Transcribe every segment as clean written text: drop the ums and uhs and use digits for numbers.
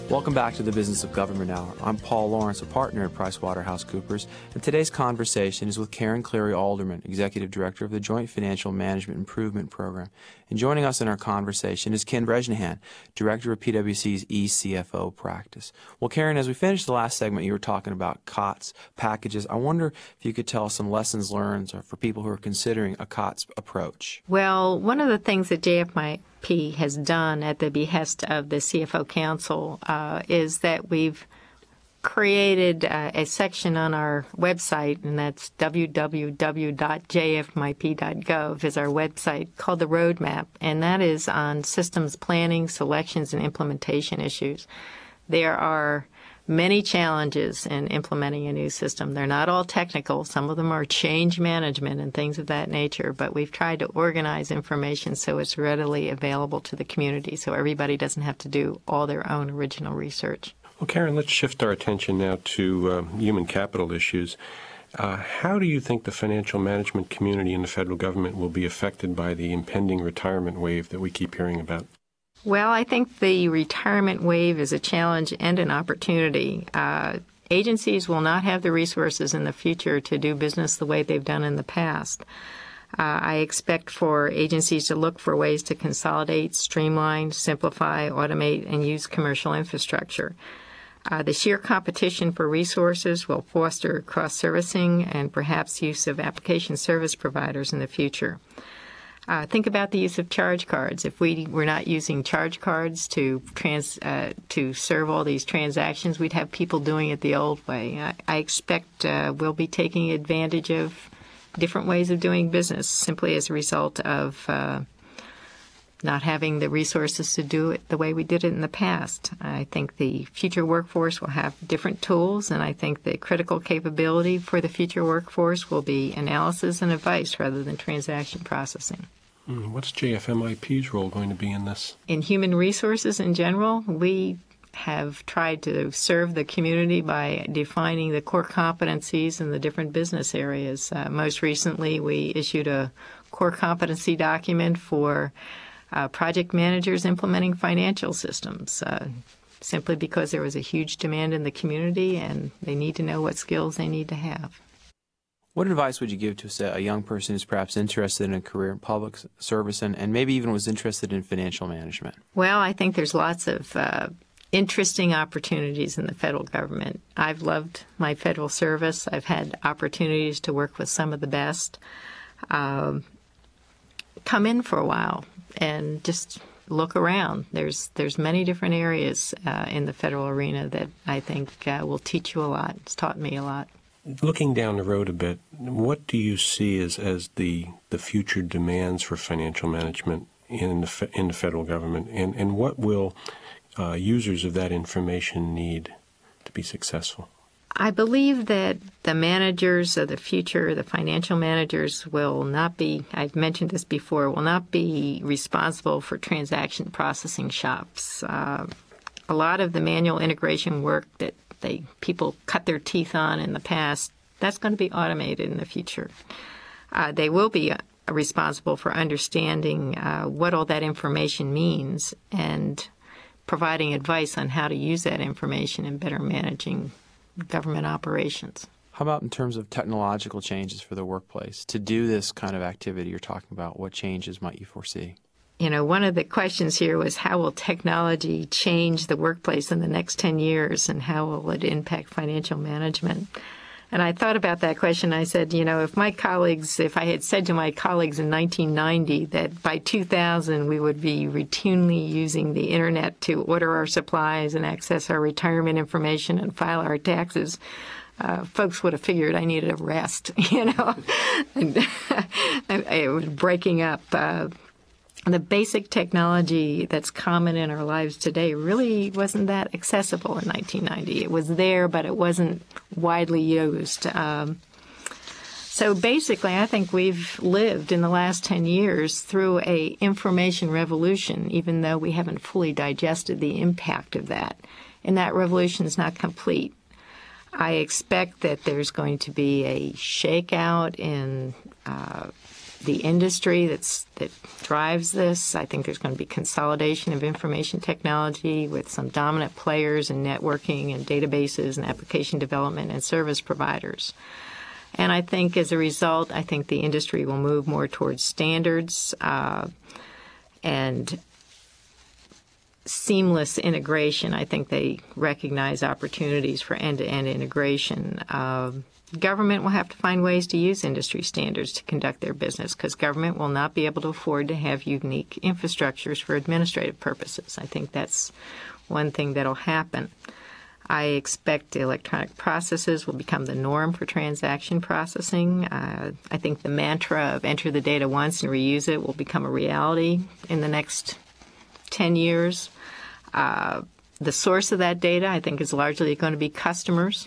Welcome back to the Business of Government Hour. I'm Paul Lawrence, a partner at PricewaterhouseCoopers, and today's conversation is with Karen Cleary Alderman, Executive Director of the Joint Financial Management Improvement Program. And joining us in our conversation is Ken Bresnahan, Director of PwC's eCFO practice. Well, Karen, as we finished the last segment, you were talking about COTS packages. I wonder if you could tell us some lessons learned for people who are considering a COTS approach. Well, one of the things that JFMIP has done at the behest of the CFO Council is that we've created a section on our website, and that's www.jfmip.gov is our website, called the Roadmap, and that is on systems planning, selections, and implementation issues. There are many challenges in implementing a new system. They're not all technical. Some of them are change management and things of that nature, but we've tried to organize information so it's readily available to the community so everybody doesn't have to do all their own original research. Well, Karen, let's shift our attention now to human capital issues. How do you think the financial management community in the federal government will be affected by the impending retirement wave that we keep hearing about? Well, I think the retirement wave is a challenge and an opportunity. Agencies will not have the resources in the future to do business the way they've done in the past. I expect for agencies to look for ways to consolidate, streamline, simplify, automate, and use commercial infrastructure. The sheer competition for resources will foster cross-servicing and perhaps use of application service providers in the future. Think about the use of charge cards. If we were not using charge cards to serve all these transactions, we'd have people doing it the old way. I expect we'll be taking advantage of different ways of doing business simply as a result of not having the resources to do it the way we did it in the past. I think the future workforce will have different tools, and I think the critical capability for the future workforce will be analysis and advice rather than transaction processing. What's JFMIP's role going to be in this? In human resources in general, we have tried to serve the community by defining the core competencies in the different business areas. Most recently, we issued a core competency document for project managers implementing financial systems, simply because there was a huge demand in the community and they need to know what skills they need to have. What advice would you give to a young person who's perhaps interested in a career in public service and maybe even was interested in financial management? Well, I think there's lots of interesting opportunities in the federal government. I've loved my federal service. I've had opportunities to work with some of the best. Come in for a while and just look around. There's many different areas in the federal arena that I think will teach you a lot. It's taught me a lot. Looking down the road a bit, what do you see as the future demands for financial management in the federal government, and what will users of that information need to be successful? I believe that the managers of the future, the financial managers, will not be, I've mentioned this before, will not be responsible for transaction processing shops. A lot of the manual integration work that people cut their teeth on in the past, that's going to be automated in the future. They will be responsible for understanding what all that information means and providing advice on how to use that information in better managing government operations. How about in terms of technological changes for the workplace? To do this kind of activity you're talking about, what changes might you foresee? You know, one of the questions here was how will technology change the workplace in the next 10 years and how will it impact financial management? And I thought about that question. I said, you know, if I had said to my colleagues in 1990 that by 2000 we would be routinely using the Internet to order our supplies and access our retirement information and file our taxes, folks would have figured I needed a rest, you know. And it was breaking up. The basic technology that's common in our lives today really wasn't that accessible in 1990. It was there, but it wasn't widely used. So basically, I think we've lived in the last 10 years through a information revolution, even though we haven't fully digested the impact of that. And that revolution is not complete. I expect that there's going to be a shakeout in the industry that drives this. I think there's going to be consolidation of information technology with some dominant players in networking and databases and application development and service providers. And I think as a result, I think the industry will move more towards standards and seamless integration. I think they recognize opportunities for end-to-end integration. Government will have to find ways to use industry standards to conduct their business because government will not be able to afford to have unique infrastructures for administrative purposes. I think that's one thing that'll happen. I expect electronic processes will become the norm for transaction processing. I think the mantra of enter the data once and reuse it will become a reality in the next 10 years. The source of that data, I think, is largely going to be customers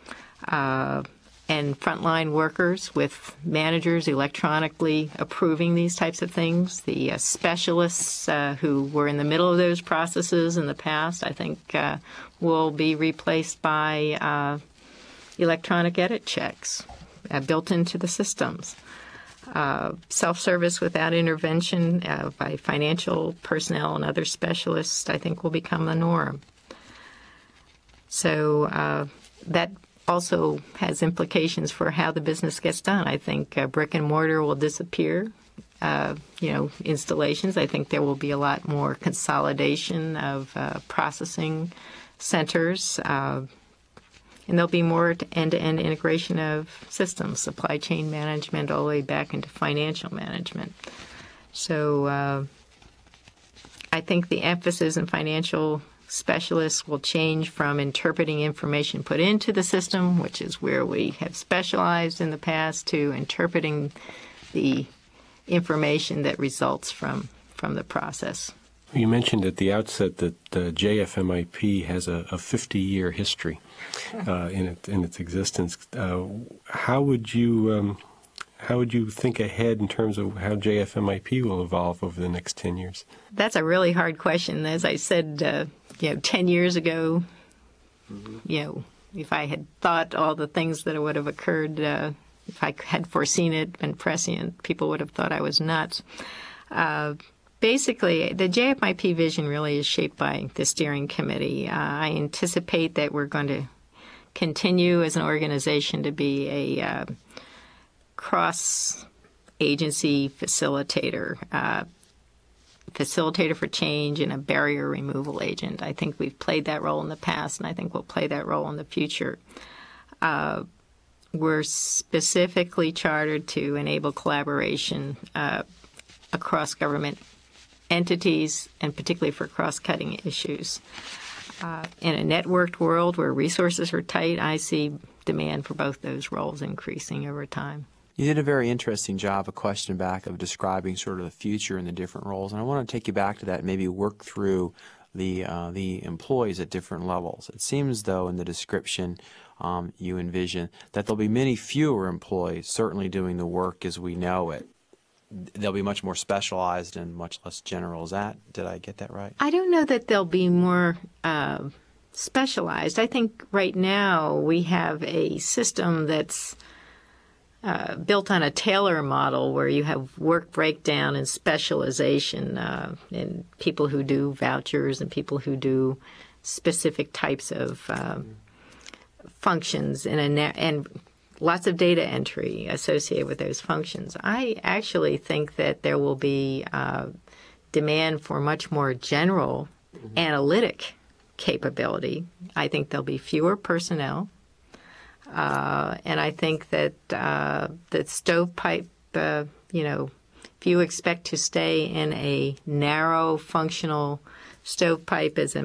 and frontline workers, with managers electronically approving these types of things. The specialists who were in the middle of those processes in the past, I think, will be replaced by electronic edit checks built into the systems. Self-service without intervention by financial personnel and other specialists, I think, will become the norm. So that also has implications for how the business gets done. I think brick and mortar will disappear, installations. I think there will be a lot more consolidation of processing centers, and there'll be more end-to-end integration of systems, supply chain management, all the way back into financial management. So I think the emphasis in financial specialists will change from interpreting information put into the system, which is where we have specialized in the past, to interpreting the information that results from the process. You mentioned at the outset that JFMIP has a 50-year history in its existence. How would you think ahead in terms of how JFMIP will evolve over the next 10 years? That's a really hard question. As I said, 10 years ago, if I had thought all the things that would have occurred, if I had foreseen it, been prescient, people would have thought I was nuts. Basically, the JFMIP vision really is shaped by the steering committee. I anticipate that we're going to continue as an organization to be a cross-agency facilitator for change and a barrier removal agent. I think we've played that role in the past, and I think we'll play that role in the future. We're specifically chartered to enable collaboration across government entities, and particularly for cross-cutting issues. In a networked world where resources are tight, I see demand for both those roles increasing over time. You did a very interesting job, a question back, of describing sort of the future and the different roles. And I want to take you back to that and maybe work through the employees at different levels. It seems, though, in the description you envision that there'll be many fewer employees certainly doing the work as we know it. They'll be much more specialized and much less general. Did I get that right? I don't know that they'll be more specialized. I think right now we have a system that's built on a Taylor model where you have work breakdown and specialization in people who do vouchers and people who do specific types of functions and lots of data entry associated with those functions. I actually think that there will be demand for much more general analytic capability. I think there'll be fewer personnel. And I think that that stovepipe, if you expect to stay in a narrow functional stovepipe as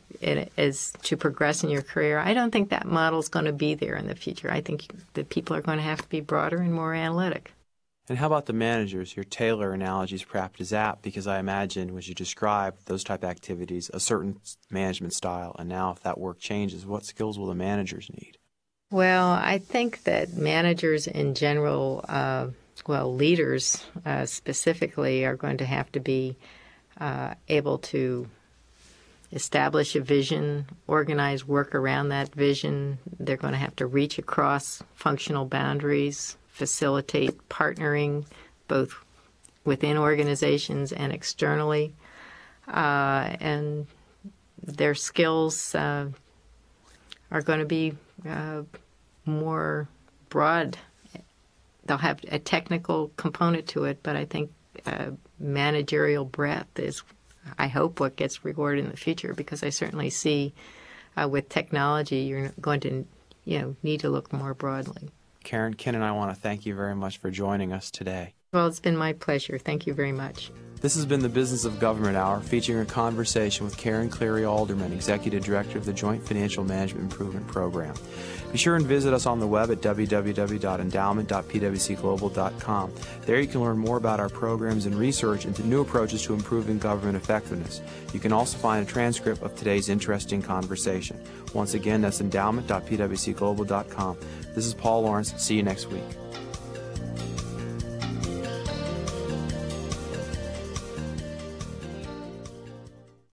to progress in your career, I don't think that model's going to be there in the future. I think that people are going to have to be broader and more analytic. And how about the managers? Your Taylor analogy is perhaps apt, because I imagine, as you described those type of activities, a certain management style. And now if that work changes, what skills will the managers need? Well, I think that managers in general, leaders specifically, are going to have to be able to establish a vision, organize work around that vision. They're going to have to reach across functional boundaries, facilitate partnering both within organizations and externally. And their skills are going to be more broad. They'll have a technical component to it, but I think managerial breadth is, I hope, what gets rewarded in the future, because I certainly see with technology you're going to need to look more broadly. Karen, Ken and I want to thank you very much for joining us today. Well, it's been my pleasure. Thank you very much. This has been the Business of Government Hour, featuring a conversation with Karen Cleary Alderman, Executive Director of the Joint Financial Management Improvement Program. Be sure and visit us on the web at www.endowment.pwcglobal.com. There you can learn more about our programs and research into new approaches to improving government effectiveness. You can also find a transcript of today's interesting conversation. Once again, that's endowment.pwcglobal.com. This is Paul Lawrence. See you next week.